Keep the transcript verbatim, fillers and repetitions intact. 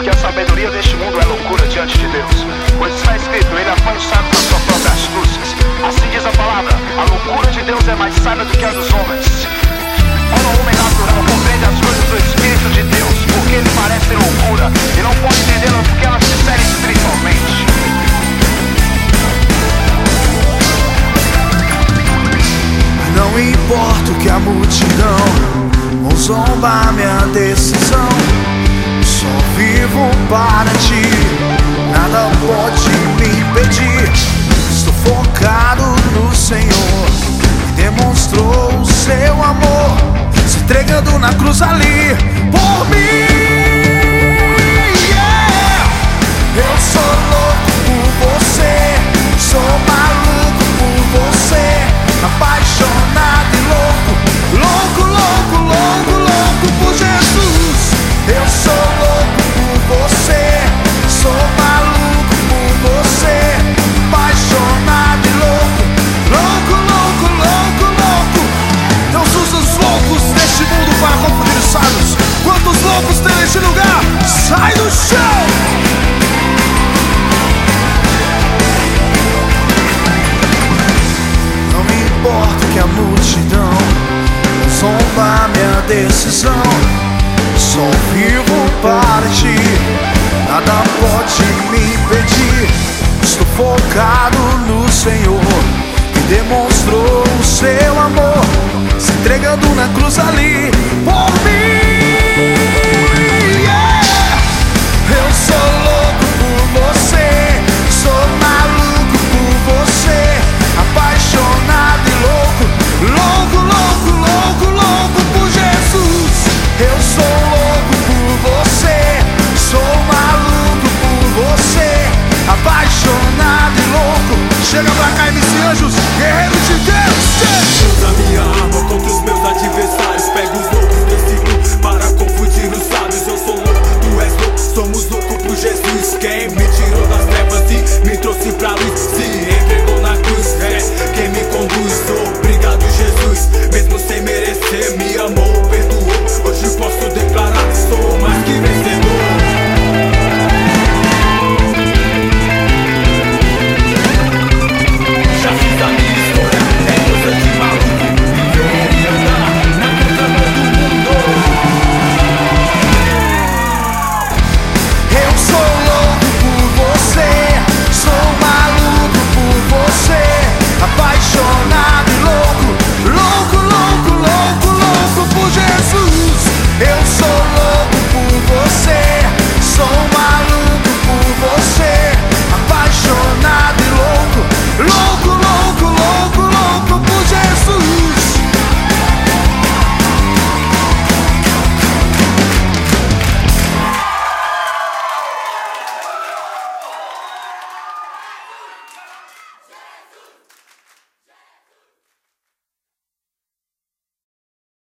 porque a sabedoria deste mundo é loucura diante de Deus. Pois está escrito, ele afã o sábio com a sua própria astúcia. Assim diz a palavra, a loucura de Deus é mais sábia do que a dos homens. Ora, o homem natural compreende as coisas do Espírito de Deus, porque ele parece loucura, e não pode entendê-las porque elas se seguem espiritualmente. Não importa o que a multidão ou zomba minha decisão, só vivo para ti, nada pode me impedir. Estou focado no Senhor, que demonstrou o seu amor, se entregando na cruz ali por mim. Yeah! Eu sou louco por você, sou maluco por você, apaixonado e louco, louco, louco, louco, louco por Jesus. Eu sou louco por você, sou maluco por você, apaixonado e louco, louco, louco, louco, louco. Deus usa os loucos deste mundo para confundir os sábios. Quantos loucos tem neste lugar? Sai do chão! Não importa que a multidão zomba minha decisão, só vivo para ti, nada pode me impedir. Estou focado no Senhor, que demonstrou o seu amor, se entregando na cruz ali por mim.